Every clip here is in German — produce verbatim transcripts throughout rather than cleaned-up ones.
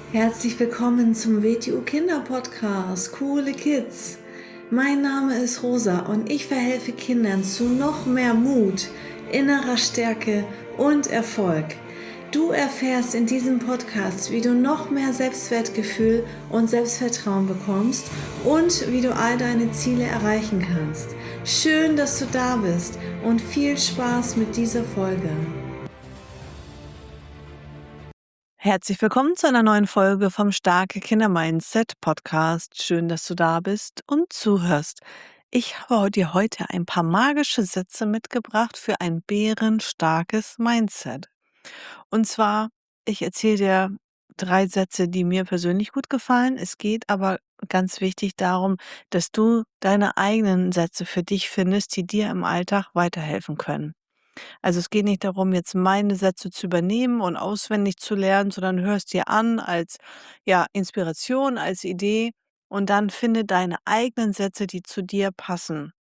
Herzlich willkommen zum W T U Kinder Podcast, Coole Kids. Mein Name ist Rosa und ich verhelfe Kindern zu noch mehr Mut, innerer Stärke und Erfolg. Du erfährst in diesem Podcast, wie du noch mehr Selbstwertgefühl und Selbstvertrauen bekommst und wie du all deine Ziele erreichen kannst. Schön, dass du da bist und viel Spaß mit dieser Folge. Herzlich willkommen zu einer neuen Folge vom Starke Kinder Mindset Podcast. Schön, dass du da bist und zuhörst. Ich habe dir heute ein paar magische Sätze mitgebracht für ein bärenstarkes Mindset. Und zwar, ich erzähle dir drei Sätze, die mir persönlich gut gefallen. Es geht aber ganz wichtig darum, dass du deine eigenen Sätze für dich findest, die dir im Alltag weiterhelfen können. Also, es geht nicht darum, jetzt meine Sätze zu übernehmen und auswendig zu lernen, sondern hörst dir an als, ja, Inspiration, als Idee und dann finde deine eigenen Sätze, die zu dir passen.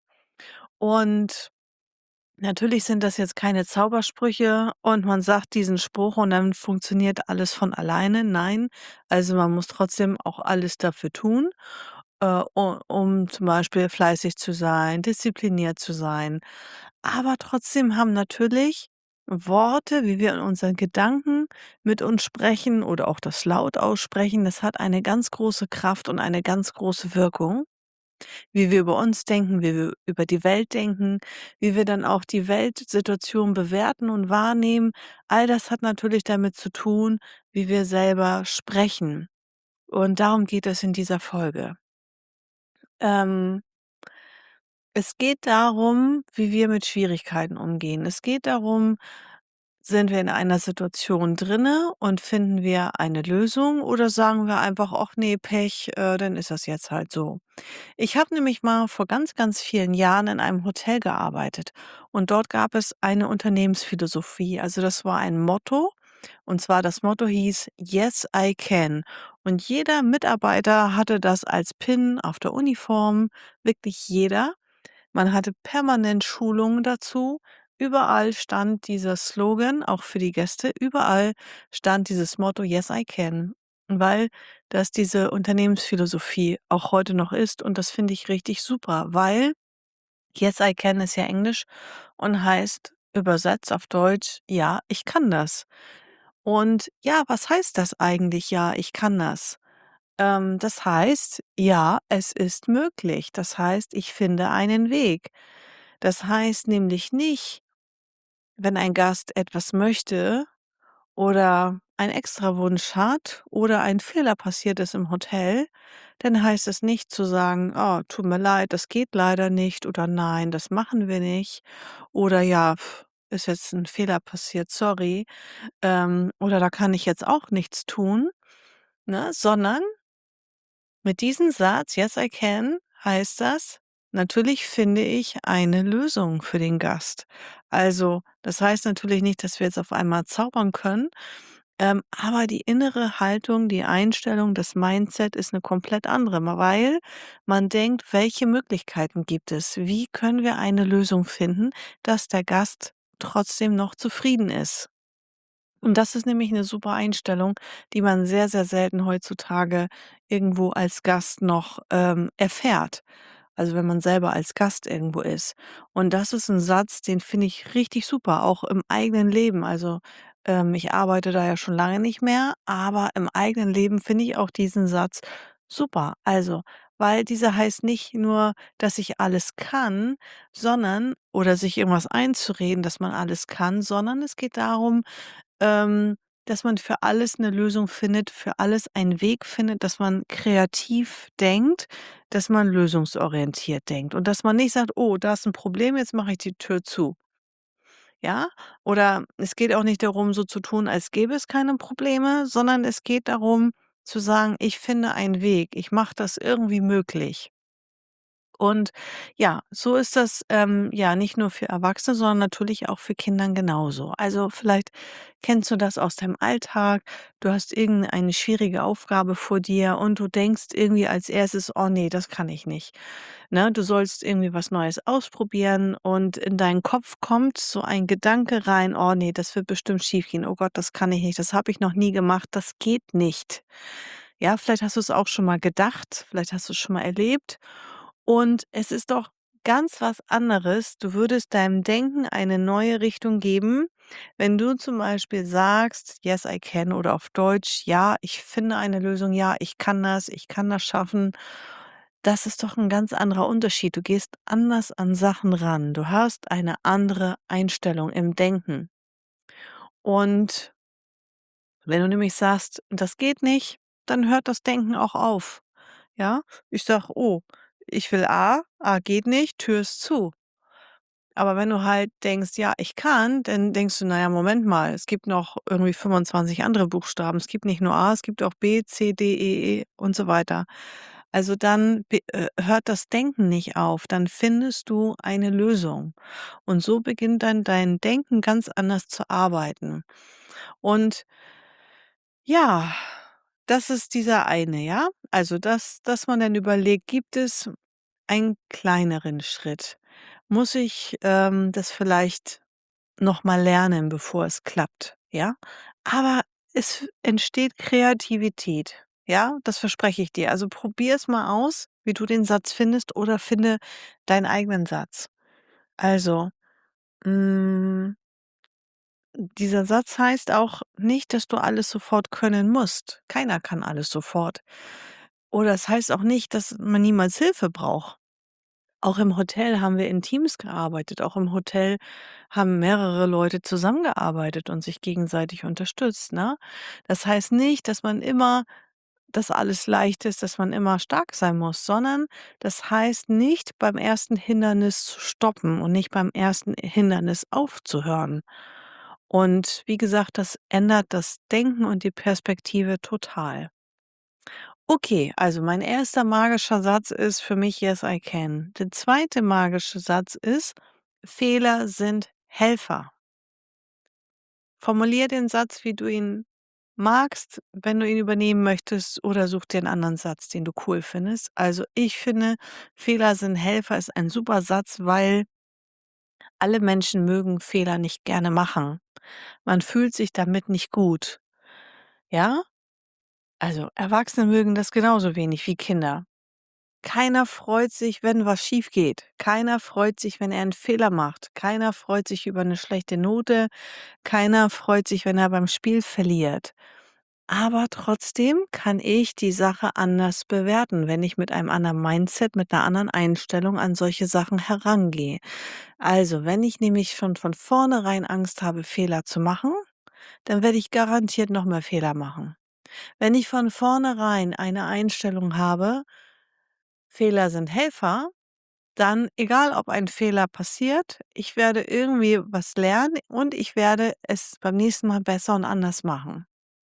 Und natürlich sind das jetzt keine Zaubersprüche und man sagt diesen Spruch und dann funktioniert alles von alleine. Nein, also man muss trotzdem auch alles dafür tun, äh, u um zum Beispiel fleißig zu sein, diszipliniert zu sein. Aber trotzdem haben natürlich Worte, wie wir in unseren Gedanken mit uns sprechen oder auch das laut aussprechen, das hat eine ganz große Kraft und eine ganz große Wirkung. Wie wir über uns denken, wie wir über die Welt denken, wie wir dann auch die Weltsituation bewerten und wahrnehmen. All das hat natürlich damit zu tun, wie wir selber sprechen. Und darum geht es in dieser Folge. Ähm, es geht darum, wie wir mit Schwierigkeiten umgehen. Es geht darum, sind wir in einer Situation drinne und finden wir eine Lösung oder sagen wir einfach: „Ach nee, Pech, äh, dann ist das jetzt halt so." Ich habe nämlich mal vor ganz, ganz vielen Jahren in einem Hotel gearbeitet und dort gab es eine Unternehmensphilosophie. Also das war ein Motto und zwar das Motto hieß „Yes, I can." Und jeder Mitarbeiter hatte das als Pin auf der Uniform, wirklich jeder. Man hatte permanent Schulungen dazu. Überall stand dieser Slogan, auch für die Gäste. Überall stand dieses Motto „Yes, I can", weil das diese Unternehmensphilosophie auch heute noch ist und das finde ich richtig super, weil „Yes, I can" ist ja Englisch und heißt übersetzt auf Deutsch: „Ja, ich kann das." Und ja, was heißt das eigentlich: „Ja, ich kann das"? Ähm, das heißt, ja, es ist möglich. Das heißt, ich finde einen Weg. Das heißt nämlich nicht, wenn ein Gast etwas möchte oder einen Extrawunsch hat oder ein Fehler passiert ist im Hotel, dann heißt es nicht zu sagen: „Oh, tut mir leid, das geht leider nicht" oder „Nein, das machen wir nicht" oder „Ja, pf, ist jetzt ein Fehler passiert, sorry, ähm, oder da kann ich jetzt auch nichts tun", ne? Sondern mit diesem Satz „Yes, I can" heißt das, natürlich finde ich eine Lösung für den Gast. Also, das heißt natürlich nicht, dass wir jetzt auf einmal zaubern können, ähm, aber die innere Haltung, die Einstellung, das Mindset ist eine komplett andere, ma weil man denkt: „Welche Möglichkeiten gibt es? Wie können wir eine Lösung finden, dass der Gast trotzdem noch zufrieden ist?" Und das ist nämlich eine super Einstellung, die man sehr, sehr selten heutzutage irgendwo als Gast noch, ähm, erfährt. Also, wenn man selber als Gast irgendwo ist. Und das ist ein Satz, den finde ich richtig super, auch im eigenen Leben. Also, ähm, ich arbeite da ja schon lange nicht mehr, aber im eigenen Leben finde ich auch diesen Satz super. Also, weil dieser heißt nicht nur, dass ich alles kann, sondern oder sich irgendwas einzureden, dass man alles kann, sondern es geht darum, ähm, dass man für alles 'ne Lösung findet, für alles einen Weg findet, dass man kreativ denkt, dass man lösungsorientiert denkt und dass man nicht sagt: „Oh, da ist 'n Problem, jetzt mache ich die Tür zu." Ja? Oder es geht auch nicht darum, so zu tun, als gäbe es keine Probleme, sondern es geht darum zu sagen: „Ich finde einen Weg, ich mache das irgendwie möglich." Und ja, so ist das, ähm, ja, nicht nur für Erwachsene, sondern natürlich auch für Kindern genauso. Also, vielleicht kennst du das aus deinem Alltag. Du hast irgendeine schwierige Aufgabe vor dir und du denkst irgendwie als Erstes: „Oh nee, das kann ich nicht." Ne, du sollst irgendwie was Neues ausprobieren und in deinen Kopf kommt so ein Gedanke rein: „Oh nee, das wird bestimmt schiefgehen. Oh Gott, das kann ich nicht. Das habe ich noch nie gemacht. Das geht nicht." Ja, vielleicht hast du es auch schon mal gedacht, vielleicht hast du es schon mal erlebt und es ist doch ganz was anderes. Du würdest deinem Denken eine neue Richtung geben, wenn du zum Beispiel sagst: „Yes, I can" oder auf Deutsch: „Ja, ich finde eine Lösung. Ja, ich kann das. Ich kann das schaffen." Das ist doch ein ganz anderer Unterschied. Du gehst anders an Sachen ran. Du hast eine andere Einstellung im Denken. Und wenn du nämlich sagst: „Das geht nicht", dann hört das Denken auch auf. Ja? Ich sage: „Oh, ich will A, A geht nicht, Tür ist zu." Aber wenn du halt denkst: „Ja, ich kann", dann denkst du: „Na ja, Moment mal, es gibt noch irgendwie fünfundzwanzig andere Buchstaben. Es gibt nicht nur A, es gibt auch B, C, D, E, E und so weiter." Also, dann be äh, hört das Denken nicht auf, dann findest du eine Lösung. Und so beginnt dann dein Denken ganz anders zu arbeiten. Und ja, das ist dieser eine, ja? Also, dass dass man dann überlegt, gibt es einen kleineren Schritt? Muss ich, ähm, das vielleicht noch mal lernen, bevor es klappt, ja? Aber es entsteht Kreativität, ja? Das verspreche ich dir. Also, probier es mal aus, wie du den Satz findest oder finde deinen eigenen Satz. Also, hm dieser Satz heißt auch nicht, dass du alles sofort können musst. Keiner kann alles sofort. Oder es heißt auch nicht, dass man niemals Hilfe braucht. Auch im Hotel haben wir in Teams gearbeitet. Auch im Hotel haben mehrere Leute zusammengearbeitet und sich gegenseitig unterstützt, ne? Das heißt nicht, dass man immer dass alles leicht ist, dass man immer stark sein muss, sondern das heißt nicht, beim ersten Hindernis zu stoppen und nicht beim ersten Hindernis aufzuhören. Und wie gesagt, das ändert das Denken und die Perspektive total. Okay, also mein erster magischer Satz ist für mich „Yes, I can." Der zweite magische Satz ist: „Fehler sind Helfer." Formulier den Satz, wie du ihn magst, wenn du ihn übernehmen möchtest, oder such dir einen anderen Satz, den du cool findest. Also, ich finde, „Fehler sind Helfer" ist ein super Satz, weil alle Menschen mögen Fehler nicht gerne machen. Man fühlt sich damit nicht gut, ja? Also, Erwachsene mögen das genauso wenig wie Kinder. Keiner freut sich, wenn was schief geht. Keiner freut sich, wenn er einen Fehler macht. Keiner freut sich über eine schlechte Note. Keiner freut sich, wenn er beim Spiel verliert. Aber trotzdem kann ich die Sache anders bewerten, wenn ich mit einem anderen Mindset, mit einer anderen Einstellung an solche Sachen herangehe. Also, wenn ich nämlich schon von vornherein Angst habe, Fehler zu machen, dann werde ich garantiert noch mehr Fehler machen. Wenn ich von vornherein eine Einstellung habe, Fehler sind Helfer, dann, egal ob ein Fehler passiert, ich werde irgendwie was lernen und ich werde es beim nächsten Mal besser und anders machen.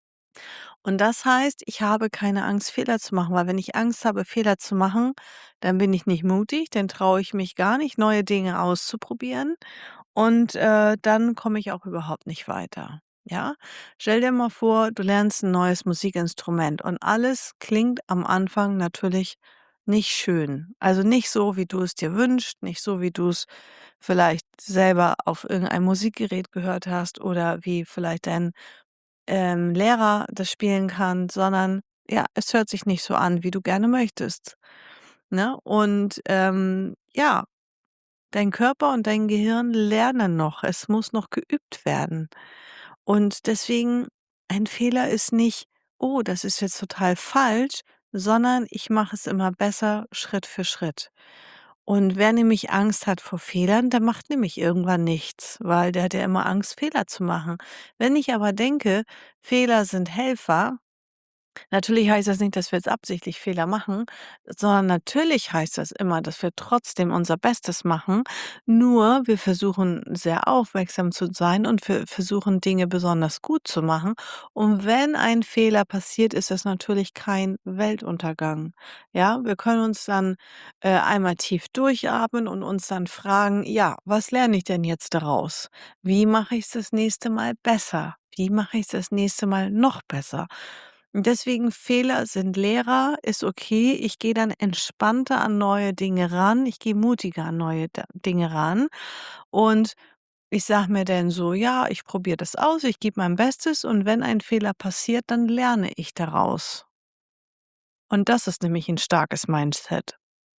Und das heißt, ich habe keine Angst, Fehler zu machen, weil wenn ich Angst habe, Fehler zu machen, dann bin ich nicht mutig, dann traue ich mich gar nicht, neue Dinge auszuprobieren und, äh, dann komme ich auch überhaupt nicht weiter, ja? Stell dir mal vor, du lernst ein neues Musikinstrument und alles klingt am Anfang natürlich nicht schön. Also, nicht so, wie du es dir wünschst, nicht so, wie du es vielleicht selber auf irgendeinem Musikgerät gehört hast oder wie vielleicht dein ähm, Lehrer das spielen kann, sondern ja, es hört sich nicht so an, wie du gerne möchtest, ne? Und, ähm, ja, dein Körper und dein Gehirn lernen noch. Es muss noch geübt werden. Und deswegen, ein Fehler ist nicht: „Oh, das ist jetzt total falsch", sondern ich mache es immer besser, Schritt für Schritt. Und wer nämlich Angst hat vor Fehlern, der macht nämlich irgendwann nichts, weil der hat ja immer Angst, Fehler zu machen. Wenn ich aber denke, Fehler sind Helfer, Natürlich heißt das nicht, dass wir jetzt absichtlich Fehler machen, sondern natürlich heißt das immer, dass wir trotzdem unser Bestes machen. Nur wir versuchen sehr aufmerksam zu sein und wir versuchen Dinge besonders gut zu machen. Und wenn ein Fehler passiert, ist das natürlich kein Weltuntergang. Ja, wir können uns dann äh, einmal tief durchatmen und uns dann fragen, ja, was lerne ich denn jetzt daraus? Wie mache ich es das nächste Mal besser? Wie mache ich es das nächste Mal noch besser? Deswegen Fehler sind Lehrer, ist okay. Ich gehe dann entspannter an neue Dinge ran. Ich gehe mutiger an neue Da Dinge ran und ich sage mir dann so: „Ja, ich probiere das aus, ich gebe mein Bestes und wenn ein Fehler passiert, dann lerne ich daraus.“ Und das ist nämlich ein starkes Mindset.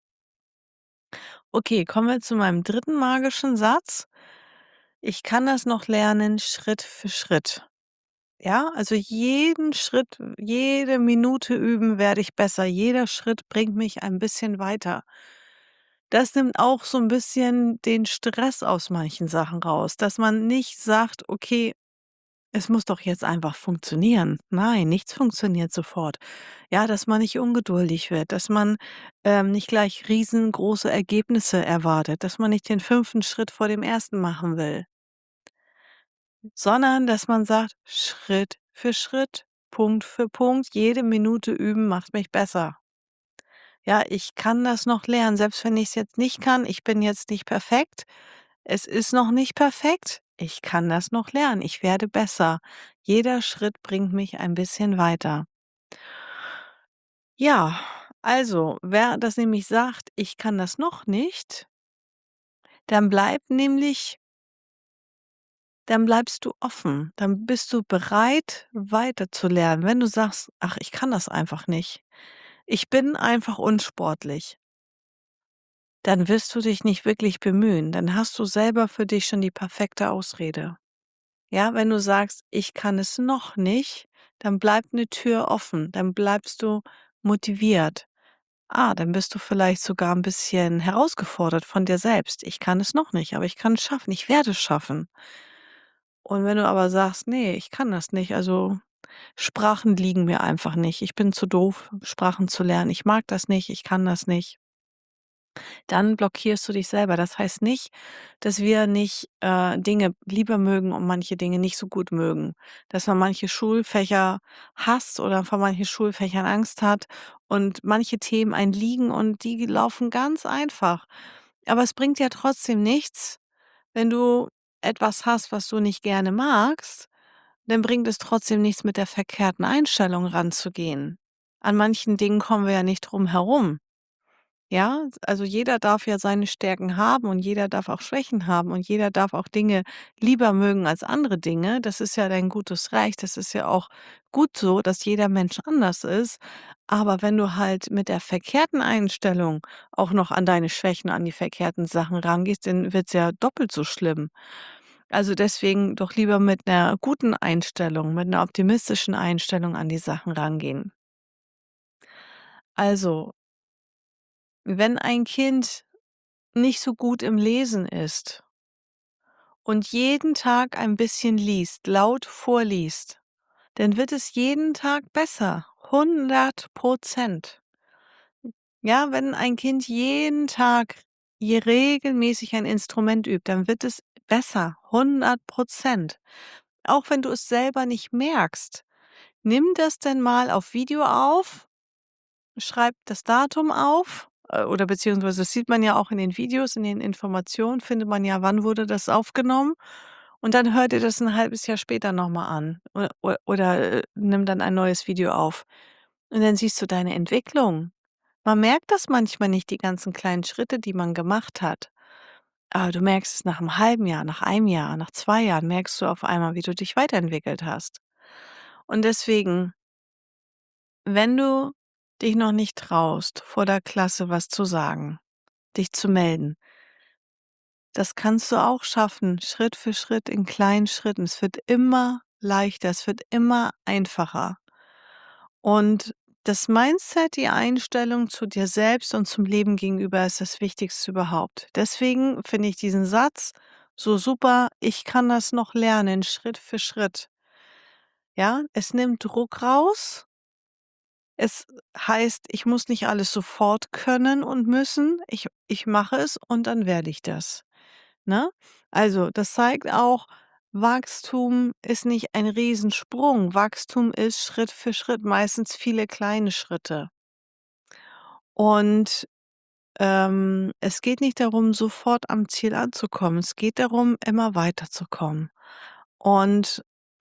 Okay, kommen wir zu meinem dritten magischen Satz. Ich kann das noch lernen Schritt für Schritt. Ja, also jeden Schritt, jede Minute üben werde ich besser. Jeder Schritt bringt mich ein bisschen weiter. Das nimmt auch so ein bisschen den Stress aus manchen Sachen raus, dass man nicht sagt: „Okay, es muss doch jetzt einfach funktionieren.“ Nein, nichts funktioniert sofort. Ja, dass man nicht ungeduldig wird, dass man, ähm, nicht gleich riesengroße Ergebnisse erwartet, dass man nicht den fünften Schritt vor dem ersten machen will. Sondern dass man sagt: „Schritt für Schritt, Punkt für Punkt, jede Minute üben macht mich besser.“ Ja, ich kann das noch lernen, selbst wenn ich's jetzt nicht kann. Ich bin jetzt nicht perfekt. Es ist noch nicht perfekt. Ich kann das noch lernen. Ich werde besser. Jeder Schritt bringt mich ein bisschen weiter. Ja, also, wer das nämlich sagt: „Ich kann das noch nicht“, dann bleibt nämlich Dann bleibst du offen. Dann bist du bereit, weiterzulernen. Wenn du sagst: „Ach, ich kann das einfach nicht. Ich bin einfach unsportlich“, dann wirst du dich nicht wirklich bemühen. Dann hast du selber für dich schon die perfekte Ausrede. Ja, wenn du sagst: „Ich kann es noch nicht“, dann bleibt eine Tür offen. Dann bleibst du motiviert. Ah, dann bist du vielleicht sogar ein bisschen herausgefordert von dir selbst. „Ich kann es noch nicht, aber ich kann es schaffen. Ich werde es schaffen.“ Und wenn du aber sagst: „Nee, ich kann das nicht, also Sprachen liegen mir einfach nicht. Ich bin zu doof, Sprachen zu lernen. Ich mag das nicht, ich kann das nicht.“ Dann blockierst du dich selber. Das heißt nicht, dass wir nicht, äh, Dinge lieber mögen und manche Dinge nicht so gut mögen. Dass man manche Schulfächer hasst oder vor manchen Schulfächern Angst hat und manche Themen einen liegen und die laufen ganz einfach. Aber es bringt ja trotzdem nichts, wenn du etwas hast, was du nicht gerne magst, dann bringt es trotzdem nichts, mit der verkehrten Einstellung ranzugehen. An manchen Dingen kommen wir ja nicht drum herum. Ja, also jeder darf ja seine Stärken haben und jeder darf auch Schwächen haben und jeder darf auch Dinge lieber mögen als andere Dinge. Das ist ja dein gutes Recht. Das ist ja auch gut so, dass jeder Mensch anders ist. Aber wenn du halt mit der verkehrten Einstellung auch noch an deine Schwächen, an die verkehrten Sachen rangehst, dann wird's ja doppelt so schlimm. Also deswegen doch lieber mit einer guten Einstellung, mit einer optimistischen Einstellung an die Sachen rangehen. Also, wenn ein Kind nicht so gut im Lesen ist und jeden Tag ein bisschen liest, laut vorliest, dann wird es jeden Tag besser, hundert Prozent. Ja, wenn ein Kind jeden Tag je regelmäßig ein Instrument übt, dann wird es besser, hundert Prozent. Auch wenn du es selber nicht merkst. Nimm das denn mal auf Video auf. Schreibt das Datum auf, äh, oder beziehungsweise das sieht man ja auch in den Videos, in den Informationen findet man ja, wann wurde das aufgenommen. Und dann hört ihr das ein halbes Jahr später noch mal an oder o oder, äh, nimm dann ein neues Video auf. Und dann siehst du deine Entwicklung. Man merkt das manchmal nicht, die ganzen kleinen Schritte, die man gemacht hat. Aber du merkst es nach einem halben Jahr, nach einem Jahr, nach zwei Jahren merkst du auf einmal, wie du dich weiterentwickelt hast. Und deswegen, wenn du dich noch nicht traust, vor der Klasse was zu sagen, dich zu melden, das kannst du auch schaffen, Schritt für Schritt in kleinen Schritten. Es wird immer leichter, es wird immer einfacher. Und das Mindset, die Einstellung zu dir selbst und zum Leben gegenüber ist das Wichtigste überhaupt. Deswegen finde ich diesen Satz so super: „Ich kann das noch lernen, Schritt für Schritt.“ Ja, es nimmt Druck raus. Es heißt, ich muss nicht alles sofort können und müssen. Ich ich mache es und dann werde ich das, ne? Also, das zeigt auch, Wachstum ist nicht ein Riesensprung. Wachstum ist Schritt für Schritt, meistens viele kleine Schritte. Und, ähm, es geht nicht darum, sofort am Ziel anzukommen. Es geht darum, immer weiterzukommen. Und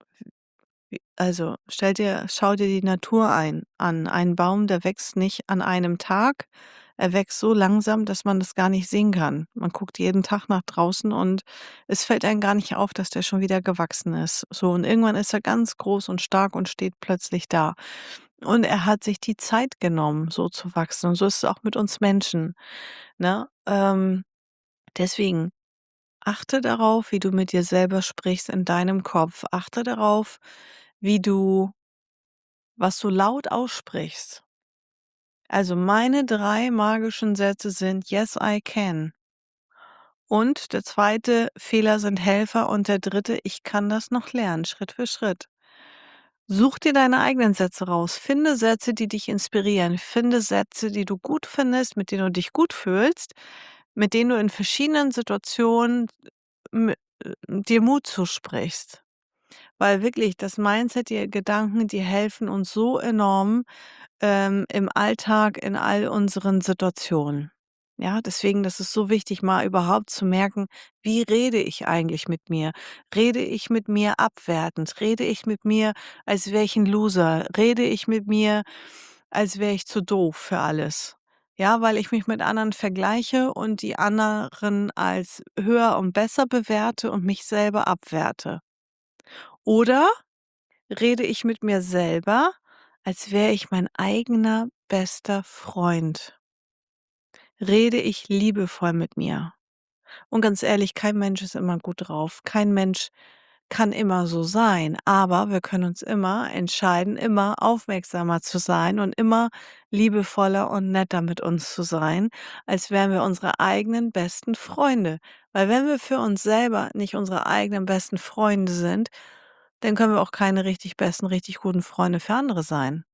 Wie also, stell dir schau dir die Natur ein an. Ein Baum, der wächst nicht an einem Tag. Er wächst so langsam, dass man das gar nicht sehen kann. Man guckt jeden Tag nach draußen und es fällt einem gar nicht auf, dass der schon wieder gewachsen ist. So, und irgendwann ist er ganz groß und stark und steht plötzlich da. Und er hat sich die Zeit genommen, so zu wachsen. Und so ist es auch mit uns Menschen, ne? Ähm, deswegen achte darauf, wie du mit dir selber sprichst in deinem Kopf. Achte darauf, wie du was du laut aussprichst. Also, meine drei magischen Sätze sind: „Yes, I can." Und der zweite: „Fehler sind Helfer." Und der dritte: „Ich kann das noch lernen, Schritt für Schritt." Such dir deine eigenen Sätze raus. Finde Sätze, die dich inspirieren. Finde Sätze, die du gut findest, mit denen du dich gut fühlst, mit denen du in verschiedenen Situationen m äh, dir Mut zusprichst. Weil wirklich das Mindset, die Gedanken, die helfen uns so enorm, ähm, im Alltag, in all unseren Situationen. Ja, deswegen, das ist so wichtig, mal überhaupt zu merken, wie rede ich eigentlich mit mir? Rede ich mit mir abwertend? Rede ich mit mir, als wäre ich ein Loser? Rede ich mit mir, als wäre ich zu doof für alles? Ja, weil ich mich mit anderen vergleiche und die anderen als höher und besser bewerte und mich selber abwerte. Oder rede ich mit mir selber, als wäre ich mein eigener bester Freund? Rede ich liebevoll mit mir? Und ganz ehrlich, kein Mensch ist immer gut drauf. Kein Mensch kann immer so sein, aber wir können uns immer entscheiden, immer aufmerksamer zu sein und immer liebevoller und netter mit uns zu sein, als wären wir unsere eigenen besten Freunde. Weil wenn wir für uns selber nicht unsere eigenen besten Freunde sind, dann können wir auch keine richtig besten, richtig guten Freunde für andere sein.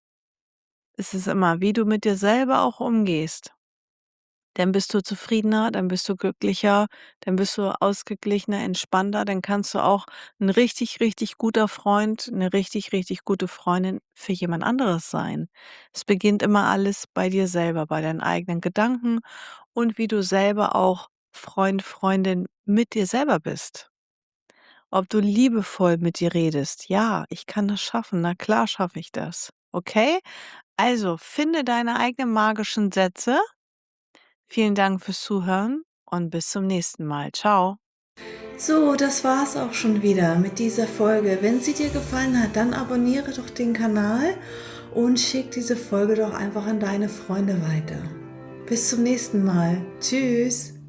Es ist immer, wie du mit dir selber auch umgehst. Dann bist du zufriedener, dann bist du glücklicher, dann bist du ausgeglichener, entspannter, dann kannst du auch ein richtig, richtig guter Freund, eine richtig, richtig gute Freundin für jemand anderes sein. Es beginnt immer alles bei dir selber, bei deinen eigenen Gedanken und wie du selber auch Freund, Freundin mit dir selber bist. Ob du liebevoll mit dir redest. „Ja, ich kann das schaffen. Na klar schaffe ich das." Okay? Also, finde deine eigenen magischen Sätze. Vielen Dank fürs Zuhören und bis zum nächsten Mal. Ciao. So, das war's auch schon wieder mit dieser Folge. Wenn sie dir gefallen hat, dann abonniere doch den Kanal und schick diese Folge doch einfach an deine Freunde weiter. Bis zum nächsten Mal. Tschüss.